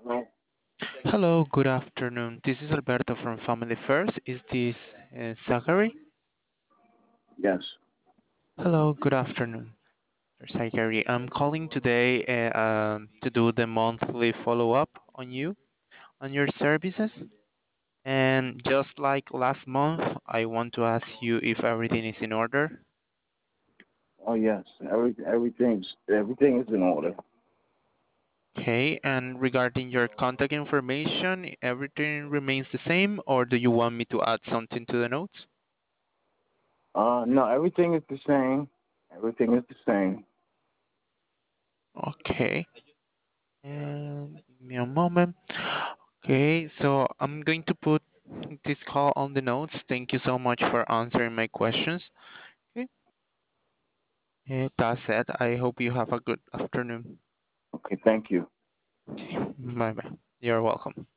Hello? Hello, good afternoon. This is Alberto from Family First. Is this Zachary? Yes. Hello, good afternoon, Zachary. I'm calling today to do the monthly follow-up on you, on your services. And just like last month, I want to ask you if everything is in order. Oh, yes. Everything is in order. Okay, and regarding your contact information, everything remains the same, or do you want me to add something to the notes? No, everything is the same. Everything is the same. Okay, and give me a moment. Okay, so I'm going to put this call on the notes. Thank you so much for answering my questions. Okay, that's it. I hope you have a good afternoon. Okay, thank you. Okay, bye bye. You're welcome.